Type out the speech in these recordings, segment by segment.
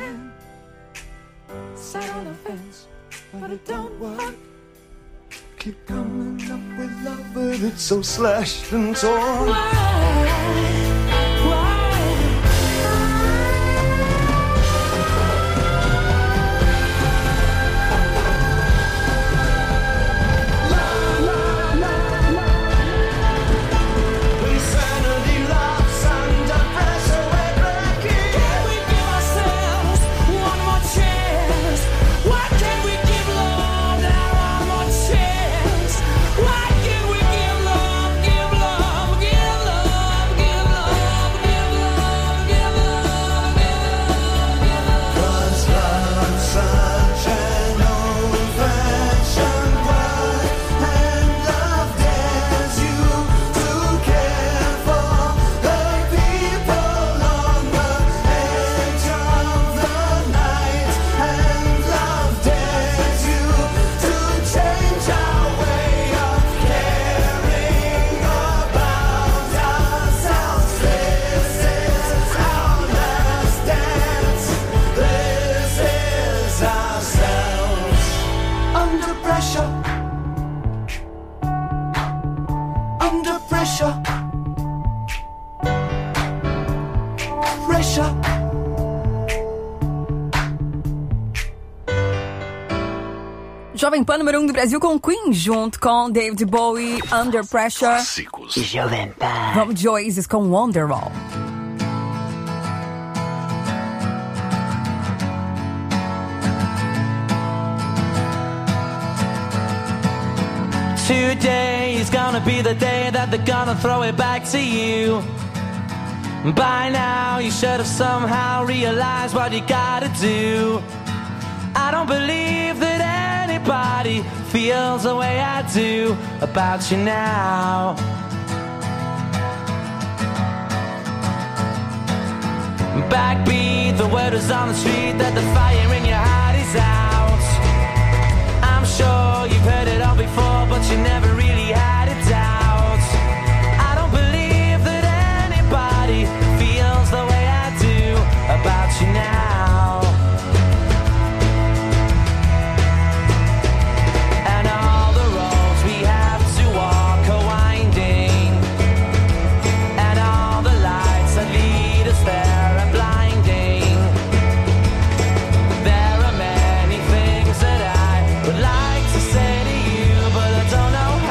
man sat on the fence, but it don't work. Keep coming up with love, but it's so slashed and torn. Why? Jovem Pan número 1 do Brasil com Queen, junto com David Bowie, Under Pressure. Clássicos. Jovem Pan. Vamos de Oasis com Wonderwall. Today is gonna be the day that they're gonna throw it back to you. By now you should have somehow realized what you gotta do. I don't believe that anybody feels the way I do about you now. Backbeat, the word is on the street that the fire in your heart is out. I'm sure you've heard it all before, but you never really had a doubt. I don't believe that anybody feels the way I do about you now. And all the roads we have to walk are winding, and all the lights that lead us there are blinding. There are many things that I would like to say to you, but I don't know how.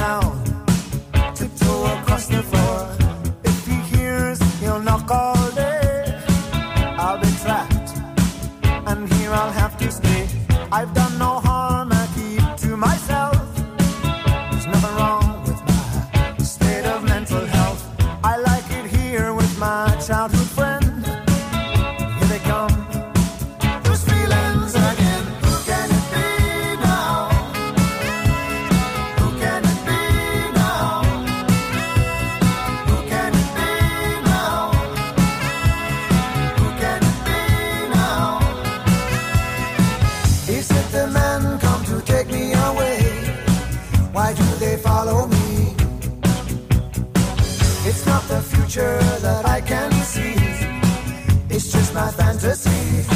down, tiptoe across the floor. If he hears, he'll knock all day. I'll be trapped, and here I'll have to stay. I've done no harm, I keep to myself. There's nothing wrong with my state of mental health. I like it here with my childhood friend. Here they come, those feelings again. Who can it be now? Who can it be now? Who can it be now? Who can it be now? Is it the men come to take me away? Why do they follow me? It's not the future that I can see. It's just my fantasy.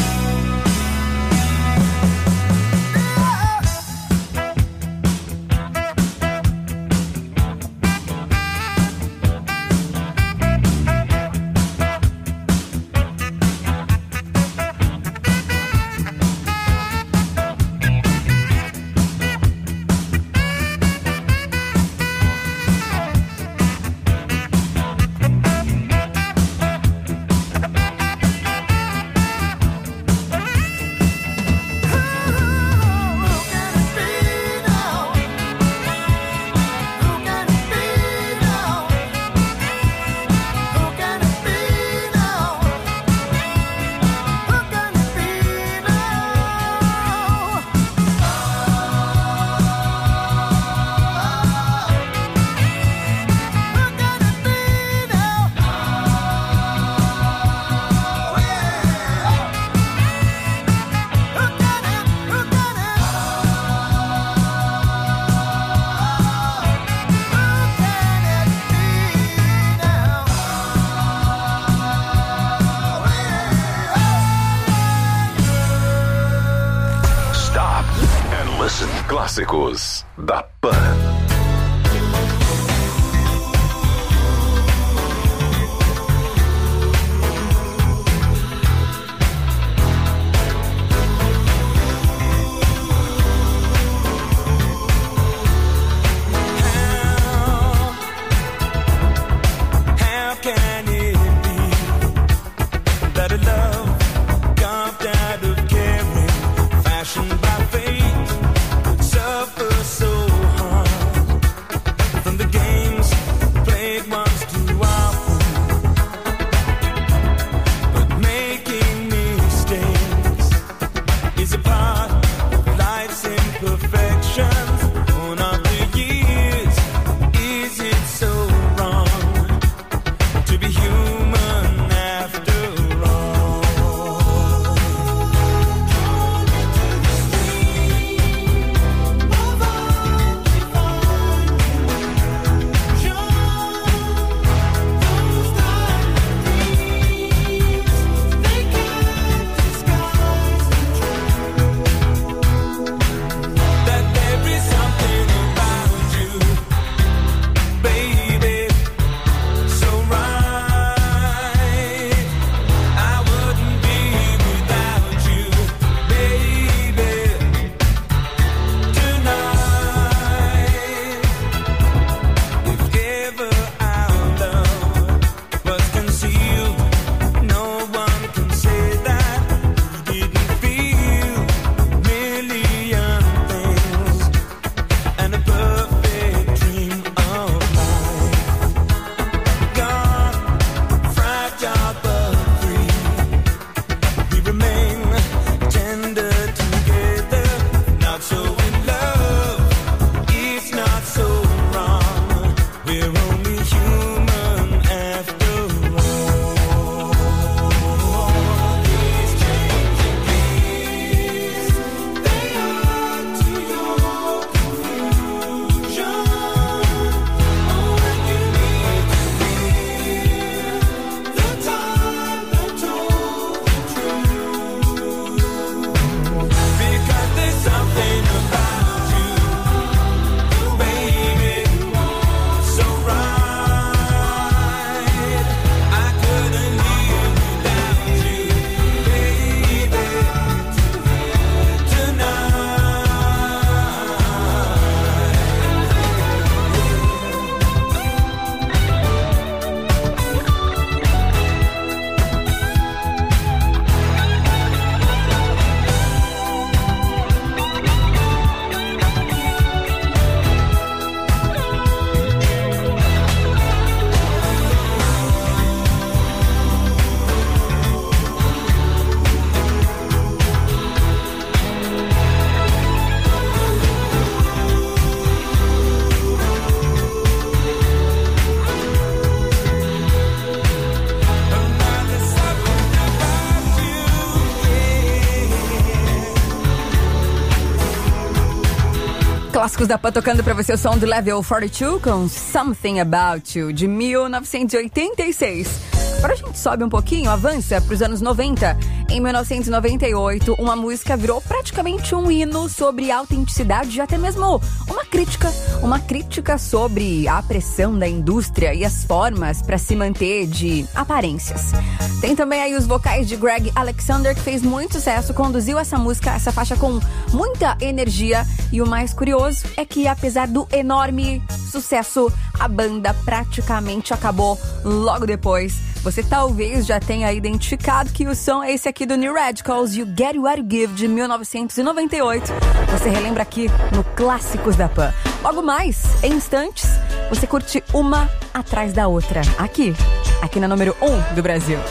Clássicos da Pan. So right. Clássicos da Pan tocando pra você o som do Level 42 com Something About You, de 1986. Agora a gente sobe um pouquinho, avança para os anos 90. Em 1998, uma música virou praticamente um hino sobre autenticidade e até mesmo uma crítica sobre a pressão da indústria e as formas para se manter de aparências. Tem também aí os vocais de Greg Alexander, que fez muito sucesso, conduziu essa música, essa faixa com muita energia. E o mais curioso é que, apesar do enorme sucesso, a banda praticamente acabou logo depois. Você talvez já tenha identificado que o som é esse aqui do New Radicals, You Get What You Give, de 1998. Você relembra aqui no Clássicos da Pan. Logo mais, em instantes, você curte uma atrás da outra, aqui na número 1 do Brasil.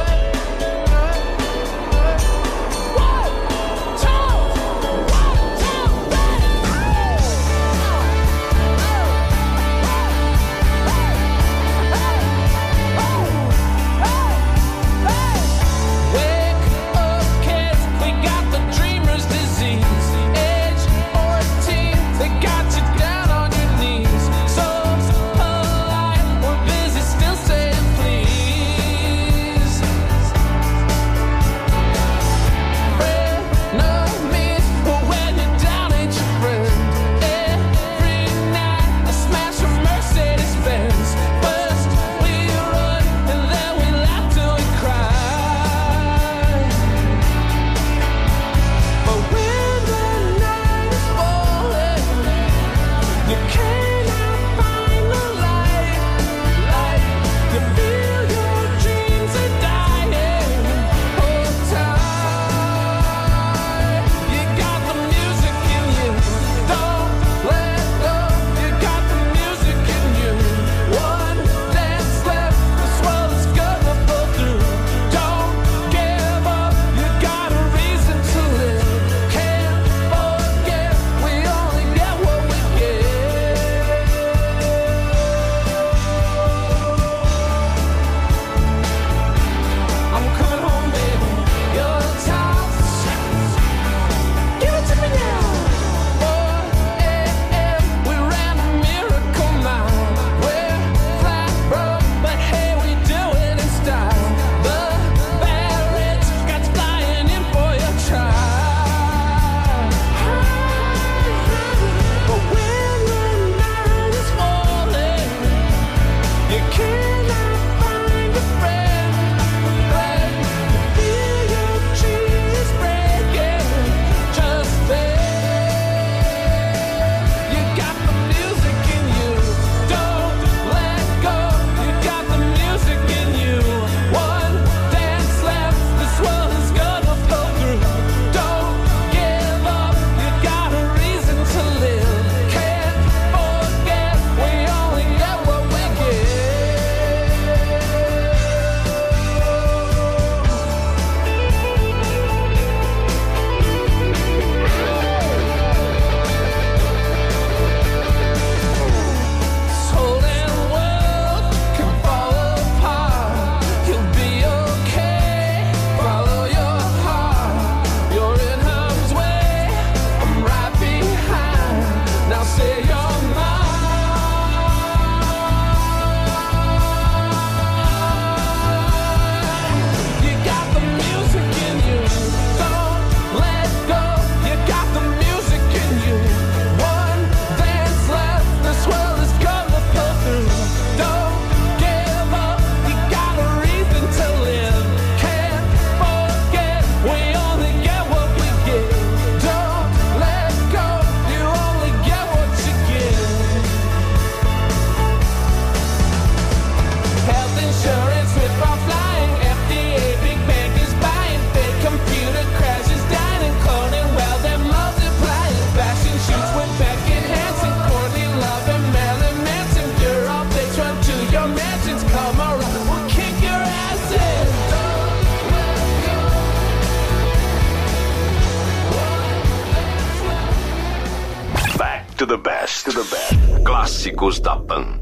to the best. Clássicos da Pan.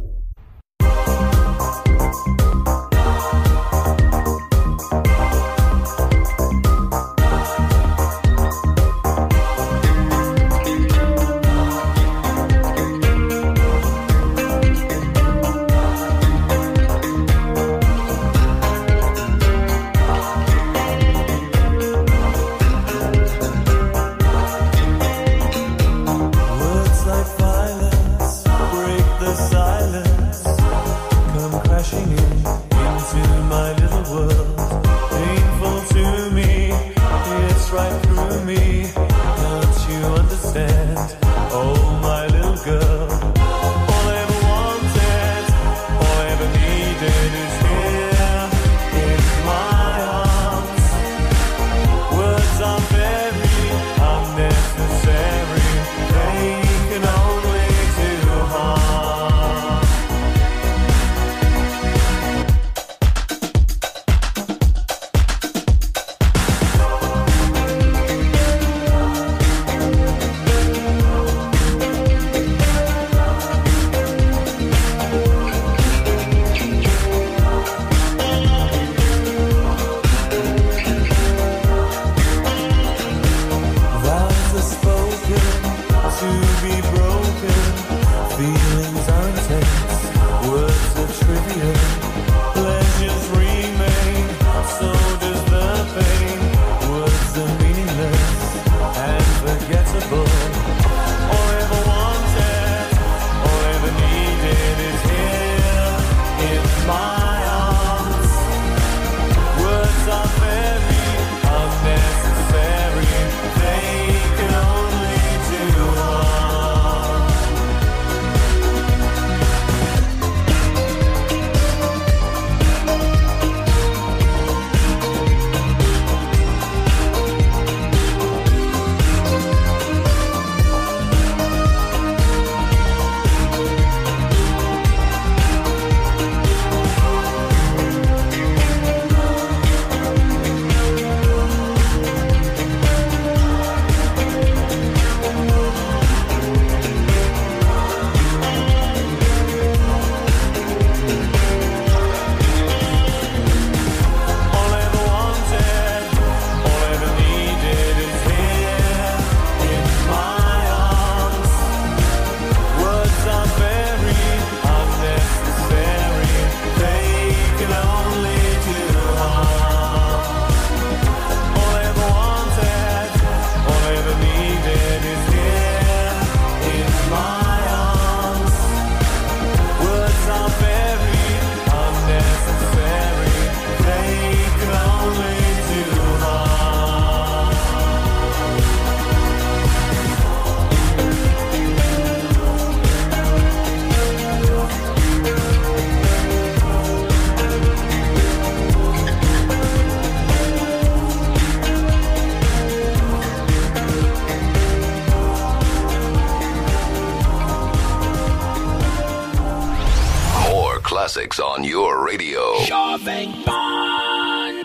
classics on your radio. Jovem Pan.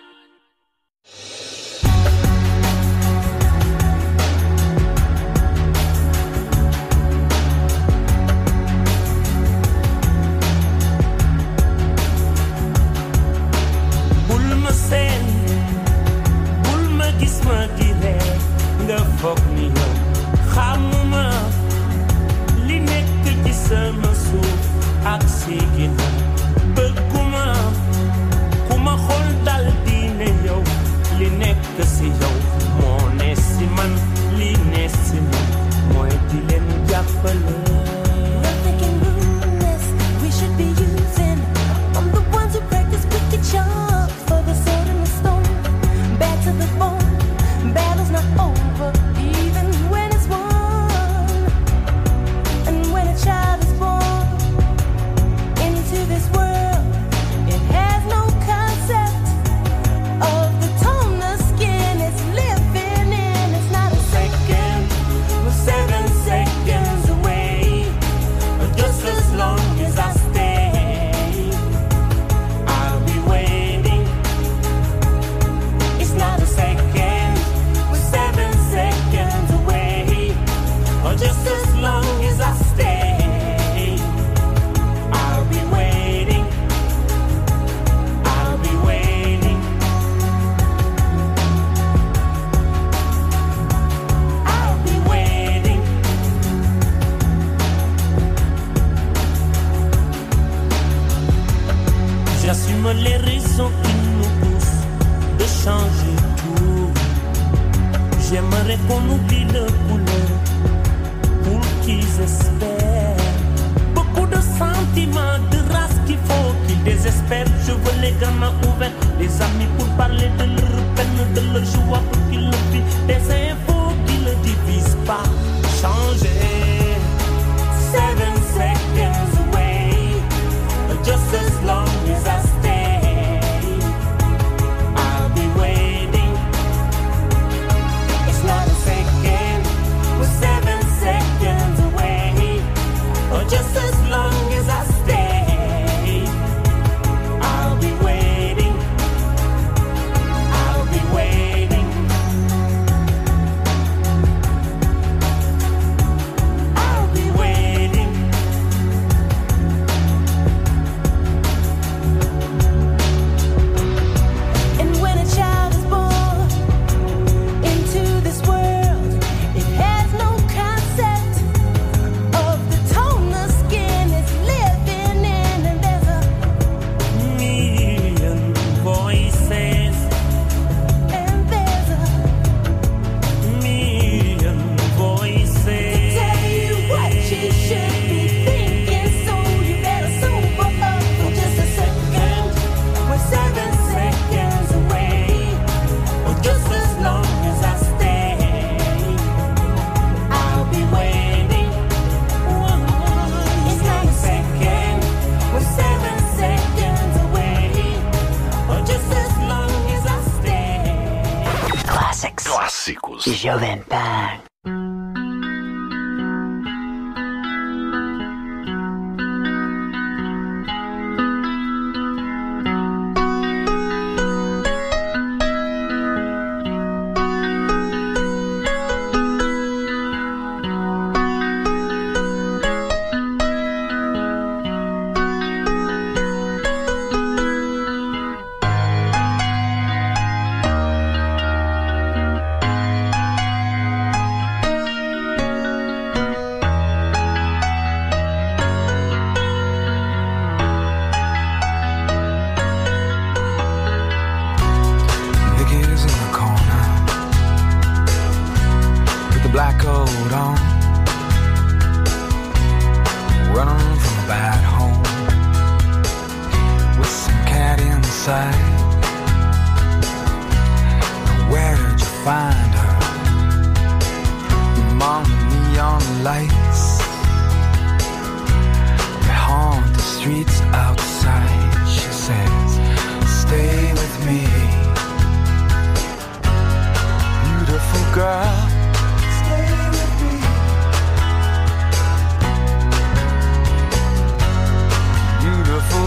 Bul ma seen, bul ma gis ma di ree, nga foog ni yow xamuma li nekk ci sama suuf ak si ginnaaw. Bëgguma ku ma xool dal di ne yow li nekk si yow moo ne si man, li ne si man mooy di leen jàppale. We should be using. I'm the ones who practice wicked charms for the sword and the stone. Back to the bone. Battle's not over, even when it's won. And when a child is born into this world, it has no concept of the tone the skin is living in. It's not a second, we're 7 seconds away. Just as long as I stay, I'll be waiting. It's not a second, we're 7 seconds away. Or just as long as I stay, I'll be waiting. I'll be waiting. I'll be waiting. J'assume les raisons qui nous poussent de changer tout. J'aimerais qu'on oublie le couleur pour qu'ils espèrent. Beaucoup de sentiments, de race qu'il faut qu'ils désespèrent. Je veux les gamins ouverts, les amis pour parler de leur peine, de leur joie pour qu'ils le vivent. Des infos qui ne divisent pas. Changer. 7 seconds away. Just as long as I stay, I'll be waiting. It's not a second, we're 7 seconds away. Or just as long as I stay, I'll be waiting. I'll be waiting. I'll be waiting. And when a child is born into this world, it has no concept of the tone the skin is living in. And there's a Million voices, and there's a million voices. tell you what you should be thinking, so you better sober up for just a second. We're 7 seconds away, or just as long as I stay, I'll be waiting. It's not a second, we're 7 seconds away, or just as long as I stay. Classics. Clássicos. Jovem Pan. Niggas in the corner with the black coat on, running from a bad home with some cat inside. Where did you find her? Among the neon lights, they haunt the streets outside. She says, stay with me, beautiful girl. Stay with me. Beautiful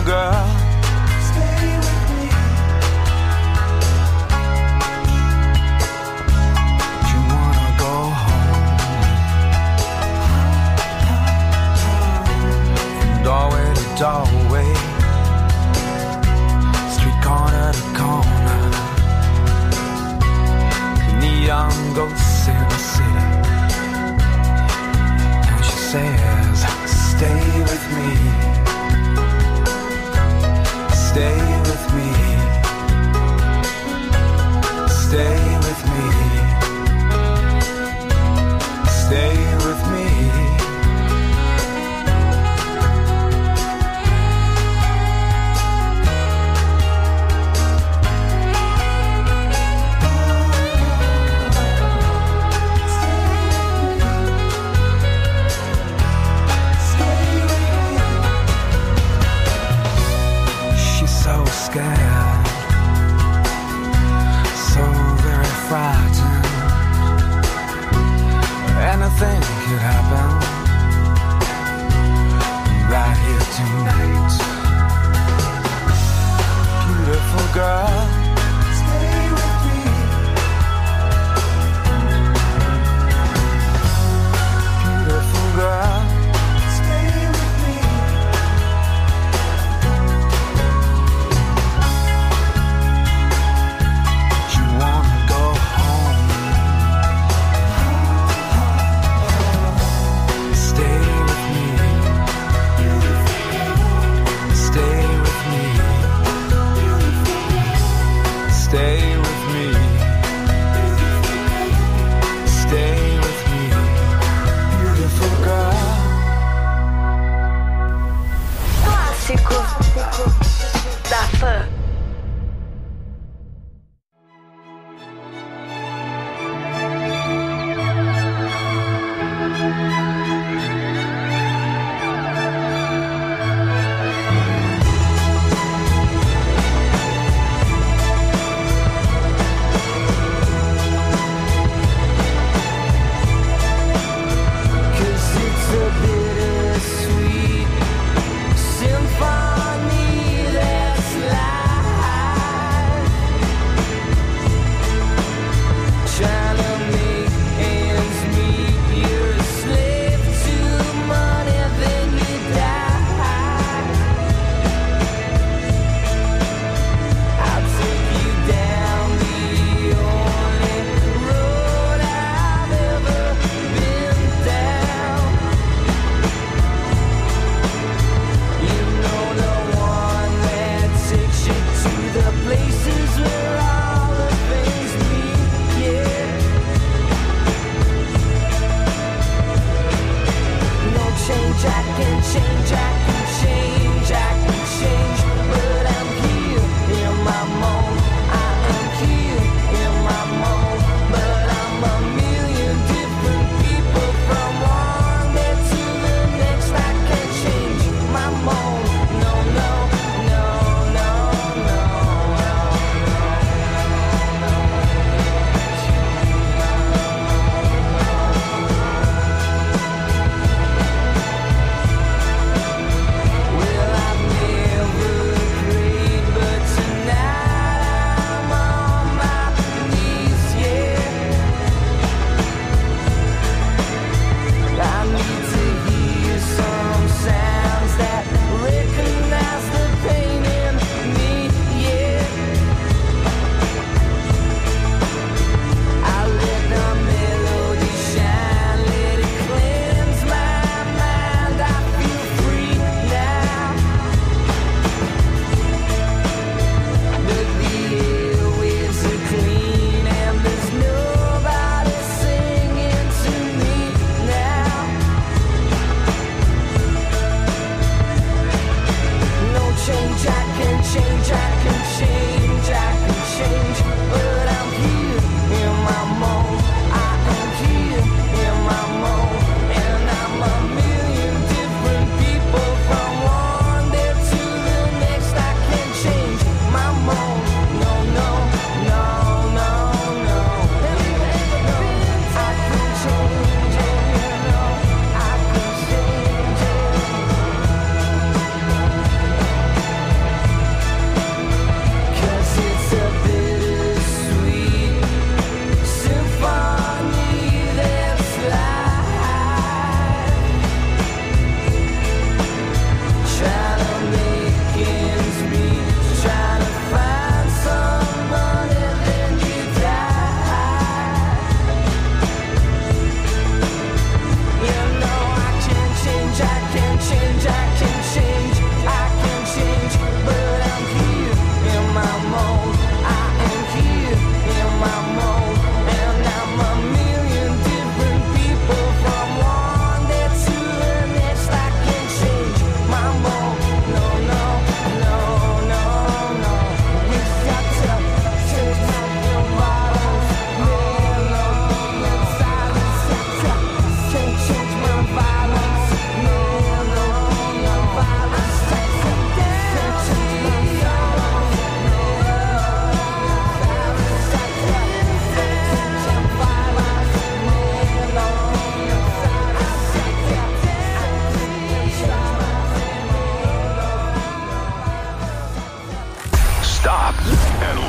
tonight. Beautiful girl, stay with me. Beautiful girl, stay with me. You wanna go home? Stay with me. Stay with me. Stay with me. Stay with me. Beautiful girl. Clássicos da Pan. Cause it's a bittersweet symphony that's life.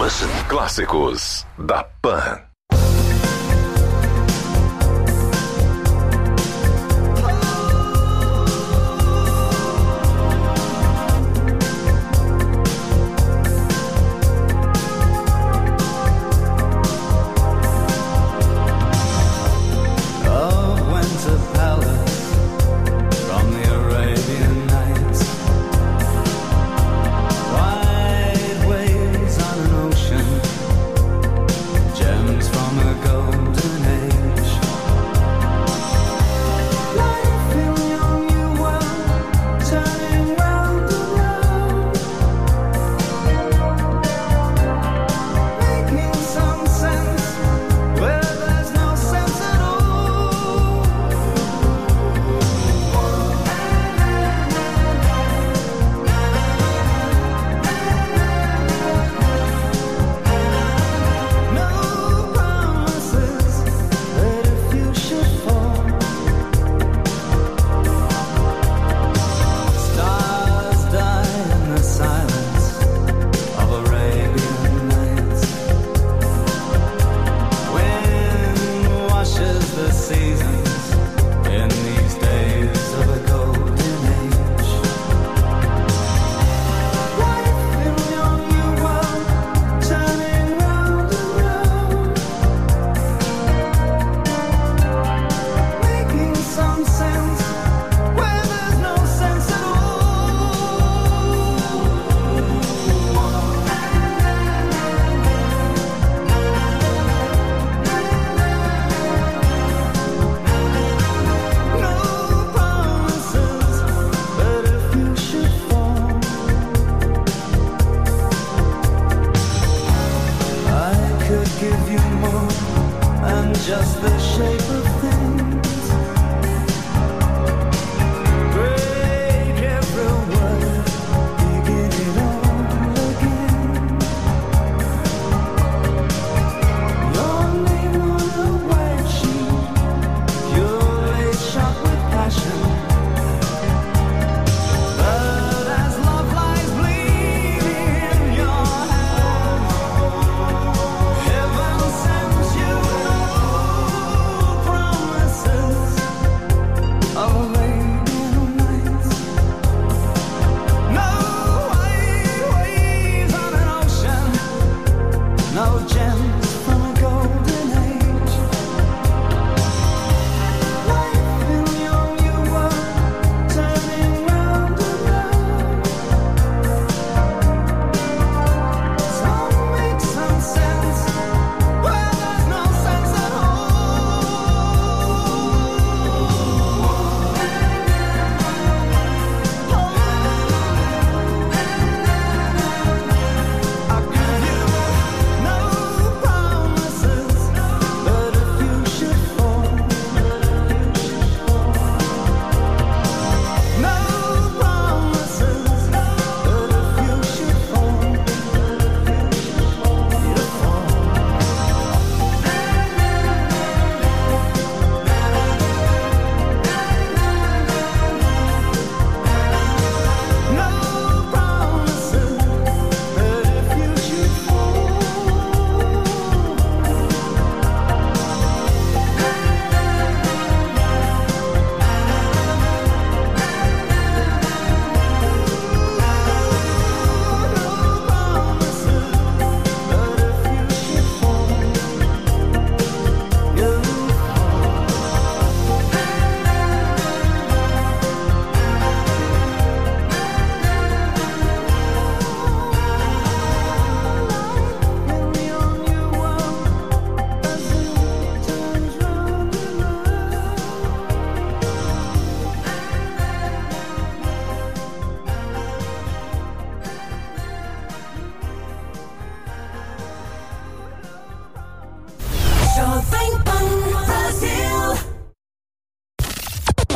listen. Clássicos da Pan. Gems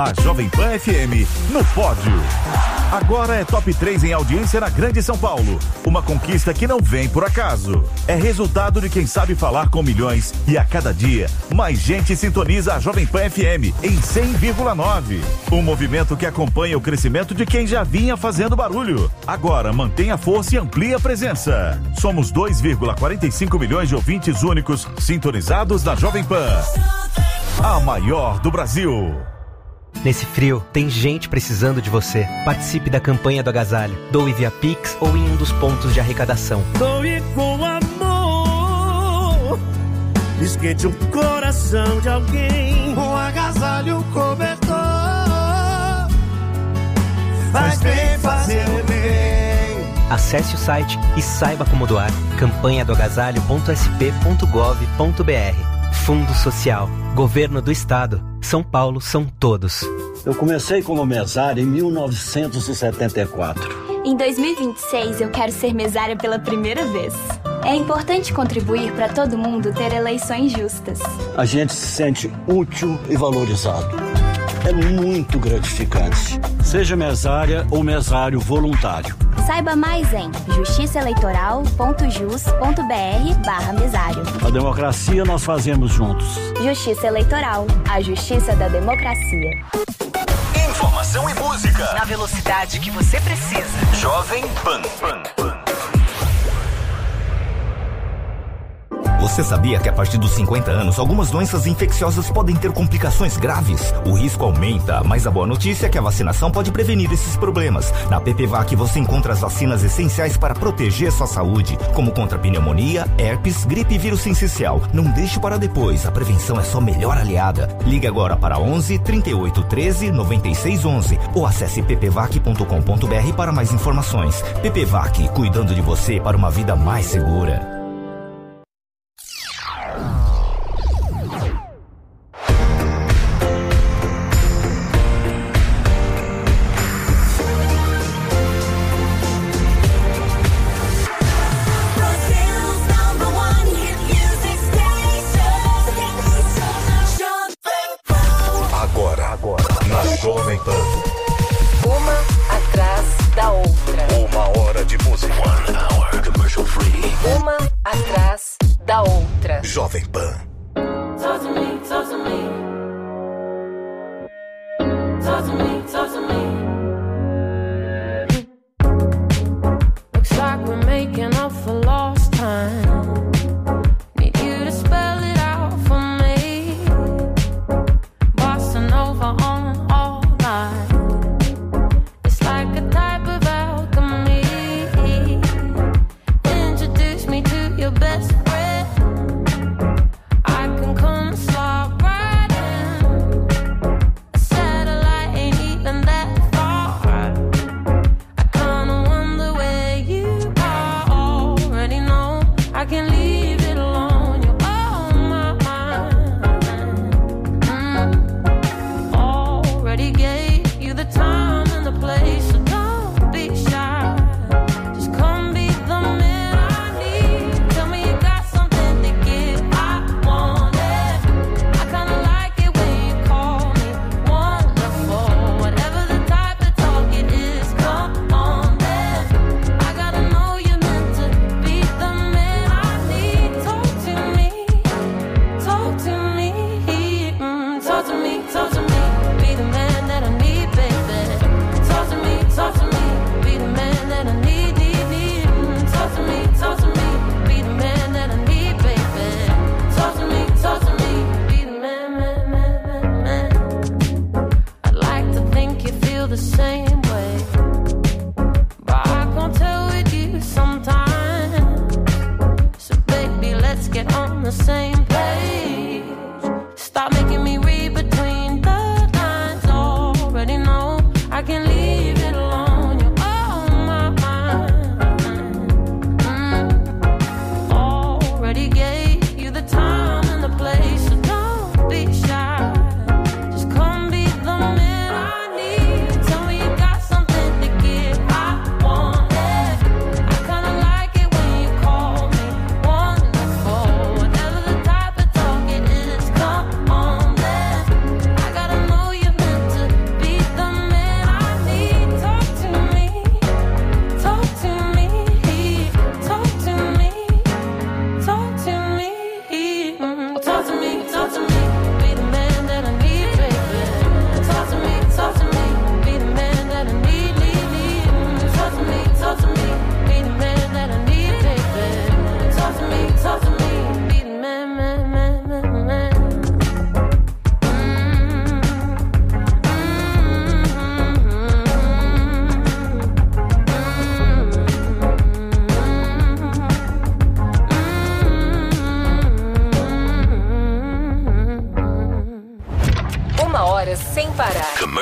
A Jovem Pan FM no pódio. Agora é top 3 em audiência na Grande São Paulo. Uma conquista que não vem por acaso. É resultado de quem sabe falar com milhões e a cada dia mais gente sintoniza a Jovem Pan FM em 100,9. Um movimento que acompanha o crescimento de quem já vinha fazendo barulho. Agora mantém a força e amplia a presença. Somos 2,45 milhões de ouvintes únicos sintonizados na Jovem Pan. A maior do Brasil. Nesse frio, tem gente precisando de você. Participe da campanha do agasalho. Doe via Pix ou em um dos pontos de arrecadação. Doe com amor. Esquente o coração de alguém. Um agasalho, um cobertor. Faz bem fazer bem. Acesse o site e saiba como doar. Campanha do agasalho.sp.gov.br. Fundo Social. Governo do Estado. São Paulo são todos. Eu comecei como mesário em 1974. Em 2026 eu quero ser mesária pela primeira vez. É importante contribuir para todo mundo ter eleições justas. A gente se sente útil e valorizado. É muito gratificante. Seja mesária ou mesário voluntário. Saiba mais em justiçaeleitoral.jus.br/mesário. A democracia nós fazemos juntos. Justiça Eleitoral, a justiça da democracia. Informação e música na velocidade que você precisa. Jovem Pan. Você sabia que a partir dos 50 anos, algumas doenças infecciosas podem ter complicações graves? O risco aumenta, mas a boa notícia é que a vacinação pode prevenir esses problemas. Na PPVAC você encontra as vacinas essenciais para proteger sua saúde, como contra pneumonia, herpes, gripe e vírus sincicial. Não deixe para depois, a prevenção é sua melhor aliada. Ligue agora para 11 38 13 96 11 ou acesse ppvac.com.br para mais informações. PPVAC, cuidando de você para uma vida mais segura. Jovem Pan. Uma atrás da outra. 1 hora de música. 1 hour commercial free. Uma atrás da outra. Jovem Pan. Talk to me, talk to me. Talk to me, talk to me. Looks like we're making up for lost time. Need you to spell it out for me. Bossa Nova on. It's like a type of alchemy. Introduce me to your best friend. I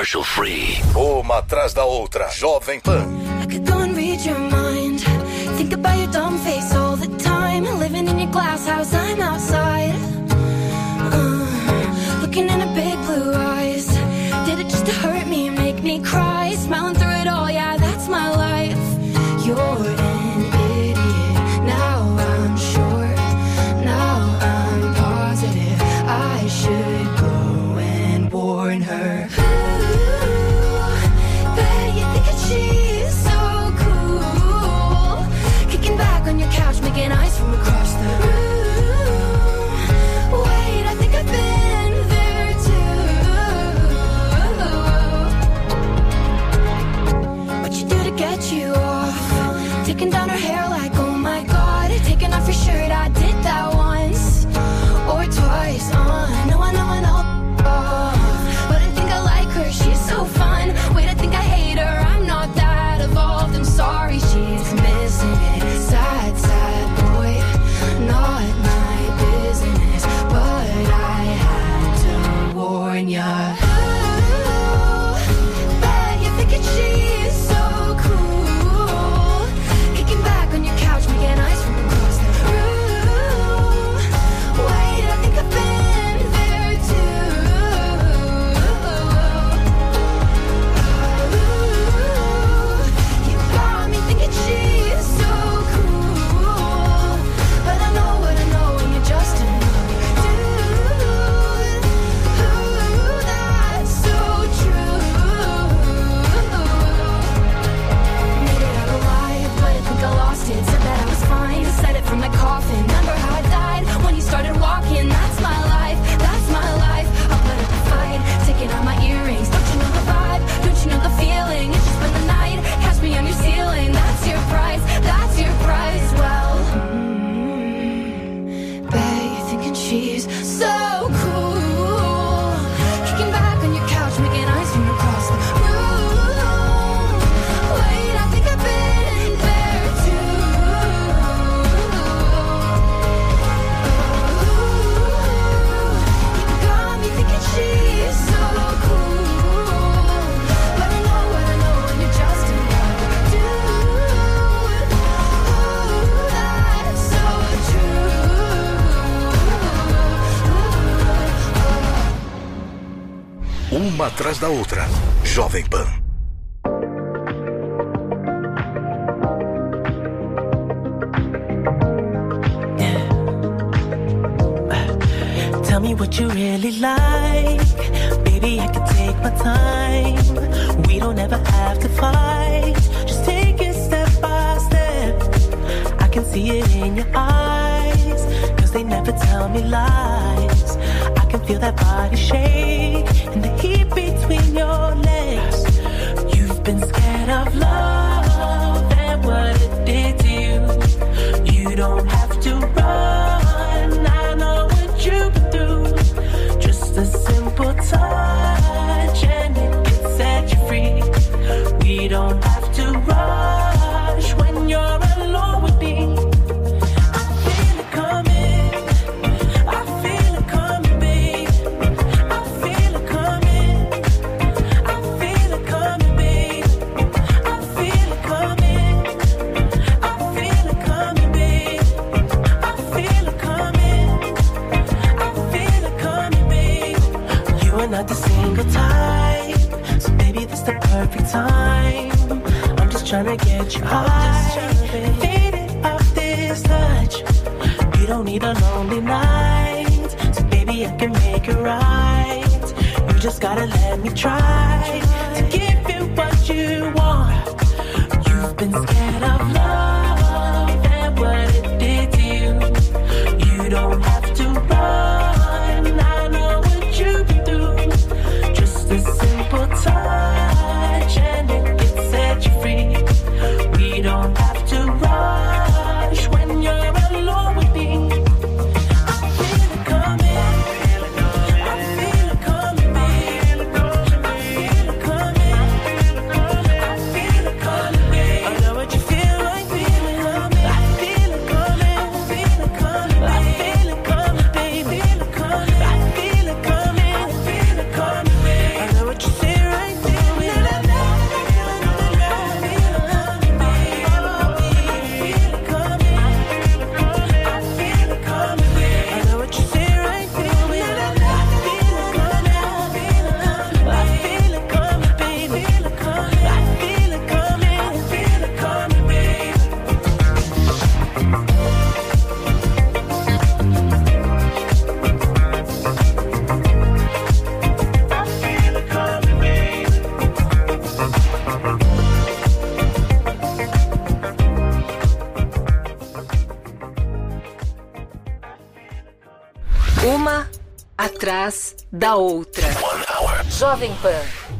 commercial free. Uma atrás da outra, Jovem Pan. I could go and read your mind. Think about your dumb face all the time. Living in your glass house, I'm outside. Looking in her big blue eyes. Did it just to hurt me and make me cry? Smiling through it all, yeah, that's my life. You're an idiot. Now I'm sure. Now I'm positive. I should go and warn her. Bet you think that she's so cool. Kicking back on your couch, making eyes from across the room. Wait, I think I've been there too. What you do to get you off? Taking down her hair like, oh my god. Taking off your shirt, I did that once or twice. I know. But I think I like her, she's so fun. Wait, I think I hate her, I'm not that evolved. I'm sorry, she's missing it. Sad, sad boy, not my business. But I had to warn ya. Bet you're thinking she's so cool. Kicking back on your couch, making eyes from across the room. Wait, I think I've been there too. You got me thinking she's so cool. But I know what I know, and you're just another dude. That's so true. Made it out alive, but I think I lost it. Said that I was fine, said it from my coffin. Remember how I died when you started walking? That's my life, that's my life. I'll put up a fight, taking out my earrings. Don't you know the vibe? Don't you know the feeling? It's just been the night, catch me on your ceiling. That's your price, that's your price. Well, bet you're thinking she's so cool. Kicking back on your couch, making eyes from across the room. Wait, I think I've been there too. You got me thinking she's so cool. But I know what I know, and you're just another dude. That's so true. Uma atrás da outra, Jovem Pan. Tell me what you really like. Baby, I can take my time. We don't ever have to fight. Just take it step by step. I can see it in your eyes. Cause they never tell me lies. I can feel that body shake and the heat between your legs. You've been scared of love and what it did to you. You don't have to run. I know what you've been through. Just a simple touch and it can set you free. We don't have to rush when you're alone with me. I feel it coming. I feel it coming, babe. I feel it coming. I feel it coming, babe. I feel it coming. I feel it coming, babe. I feel it coming. I feel it coming, babe. You are not the single type, so baby, this the perfect time. I'm just trying to get you high, faded off this touch. You don't need a lonely night, so baby, I can make it right. You just gotta let me try to give you what you want. You've been scared of love and what it did to you. You don't have to run. I know what you've been through. Just a simple touch and it can set you free. We don't have to rush when you're alone with me. I feel it coming. I feel it coming, babe. I feel it coming. I feel it coming, babe. I know what you feel. Uma atrás da outra. Jovem Pan.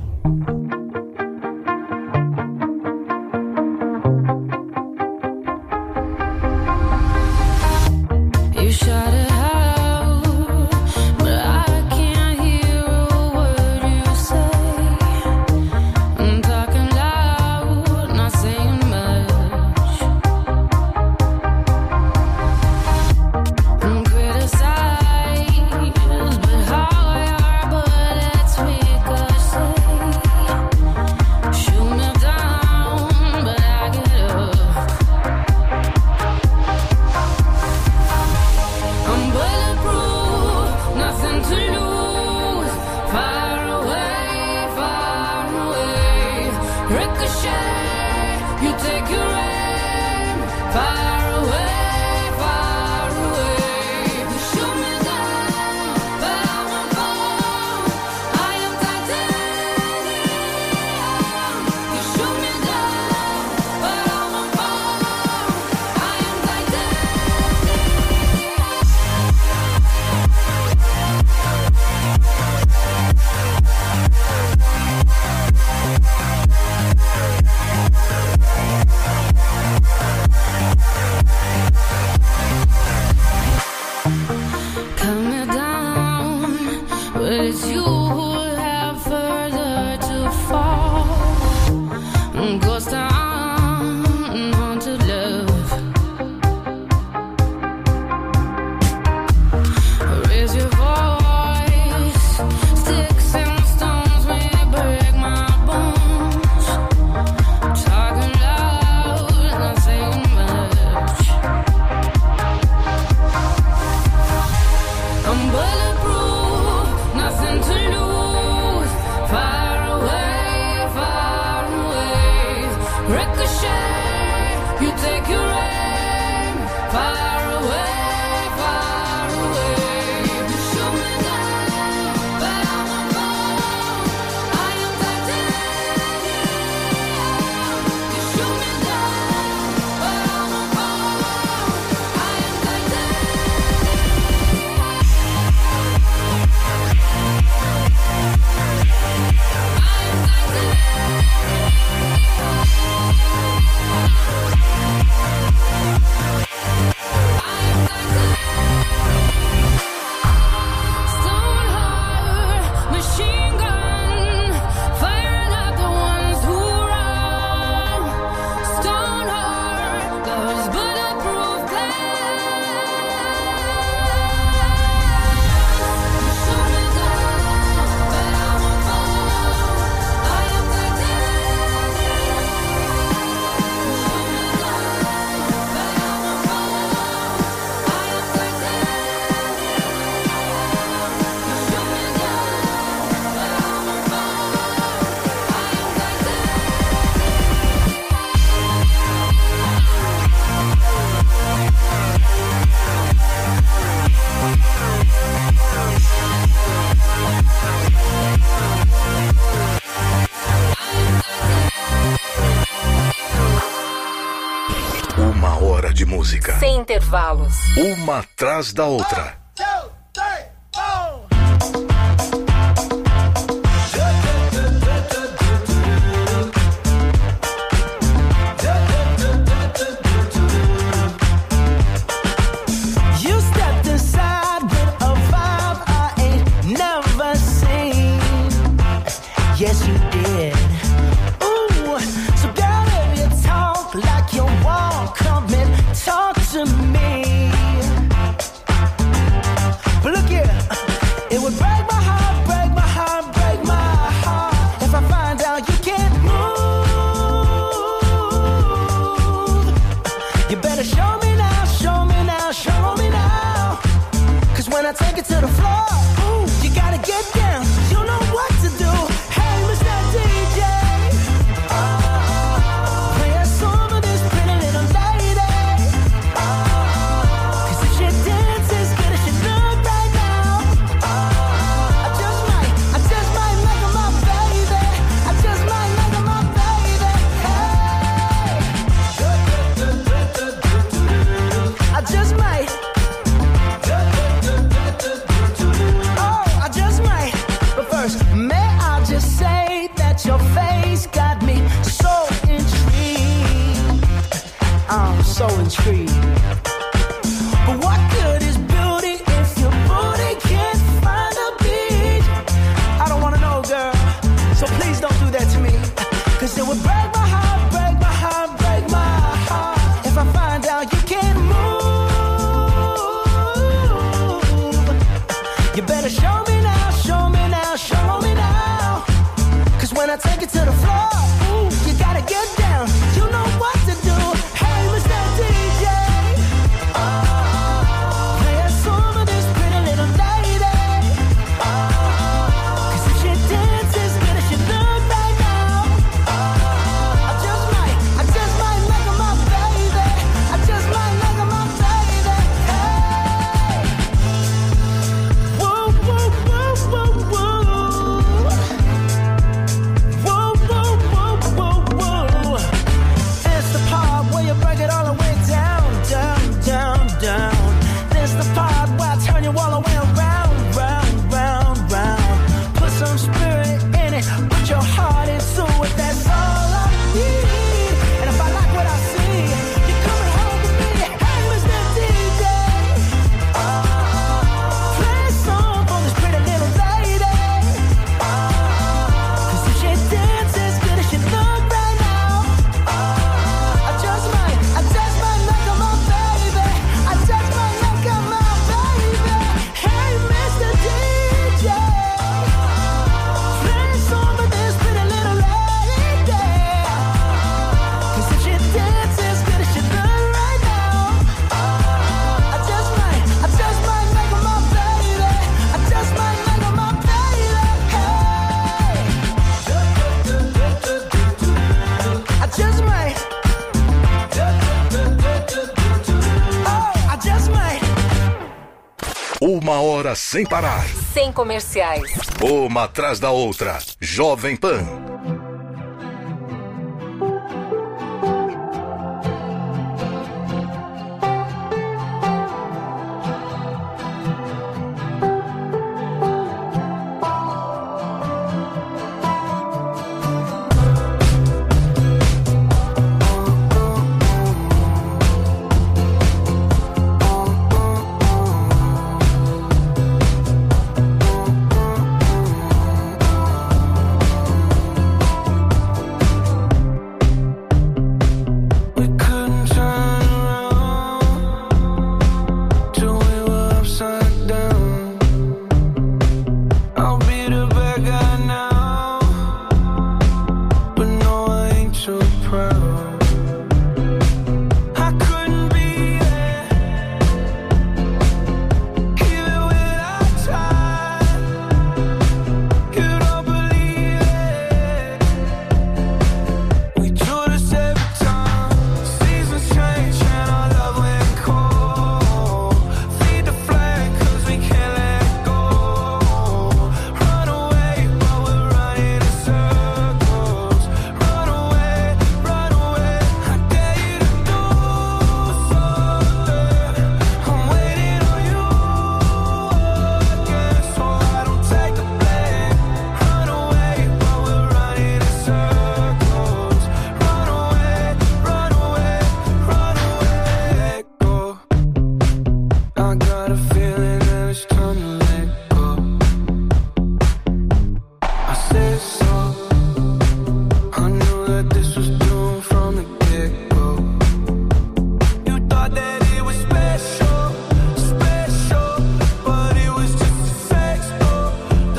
Música. Sem intervalos. Uma atrás da outra. You stepped inside with a vibe I ain't never seen. Yes, you did. Ooh, so girl, if you talk like you walk, come and talk to me. But look here, it would break my heart, break my heart, break my heart if I find out you can't move. You better show me now, show me now, show me now. 'Cause when I take it to the floor, ooh, you gotta get down, you know what to do. Hey, Mr. DJ, play a song of this pretty little lady. 'Cause if she dances good as she look right now, I just might make her my baby. I just might make her my baby. Hey. so intrigued. But what good is beauty if your booty can't find a beat? I don't wanna know, girl, so please don't do that to me. Cause it would break my heart, break my heart, break my heart if I find out you can't move. You better show me now, show me now, show me now. Cause when I take it to the floor, ooh, you gotta get down. You know what to do. Hey, Mr. DJ, play a song of this pretty little lady. Cause if she dances as good as she look right now, I just might make her my baby. I just might make her my baby. Hey, woo, woo, woo, woo, woo. Woo, woo, woo, woo, woo. It's the part where you break it all the way down, down, down, down. It's the part where I turn you all the way around, round, round, round. Put some spirit in it, put your heart into it, that's all I need. And if I like what I see, you're coming home with me. Hey, Mr. DJ, play a song for this pretty little lady. Cause if she dances as good as she look right now, I just might make her my baby. I just might make her my baby. Hey, Mr. DJ, play a song for this pretty little lady. Cause if she dances as good as she look right now, I just might make her my baby. I just might make her my baby. Hey, I just might. Oh, I just might. Uma hora sem parar. Sem comerciais. Uma atrás da outra. Jovem Pan. We couldn't turn around till we were upside down. I'll be the bad guy now, but no, I ain't too proud. I couldn't be there, even when I tried. You don't believe it. We do this every time. Seasons change and our love went cold. Feed the flame 'cause we can't let go. Run away, but we're running in circles. Run away, run away. I dare you to do something. I'm waiting on you again, so I don't take the blame. Run away, but we're running in circles. Run away, run away, run away. Go. I got a feeling that it's time to let go. I said so. I knew that this was doomed from the get-go. You thought that it was special, special, but it was just the sex door,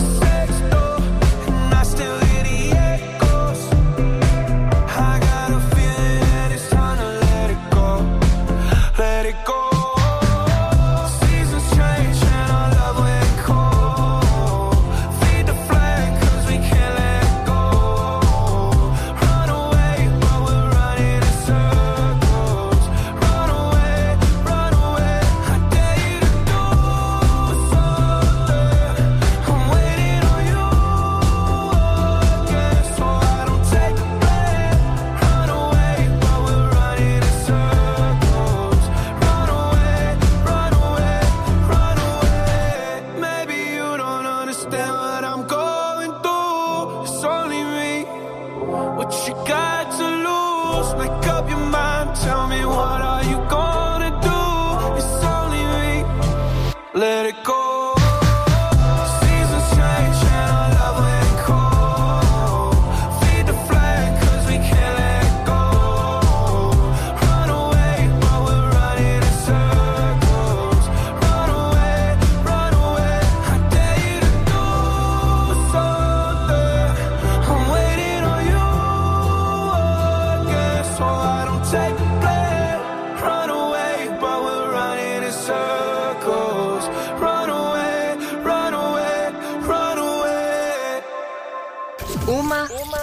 and I still hear the echoes. I got a feeling that it's time to let it go, let it go. Seasons change and our love went cold. Feed the flame 'cause we can't let go. Run away, but we're running in circles. Run away, run away. I dare you to do something. I'm waiting on you again, so I don't take the blame. Run away, but we're running in circles. Run away, run away, run away. Maybe you don't understand what I'm going through. It's only me. What you got to lose? Make up your mind. Tell me, what are you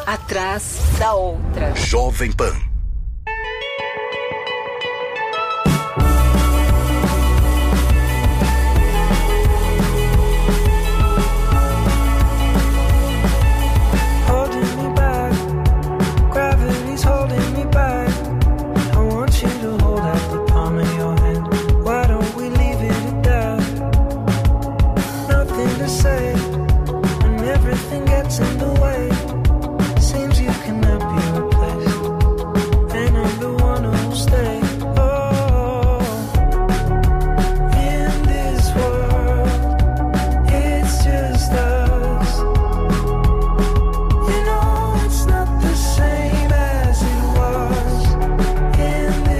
atrás da outra. Jovem Pan.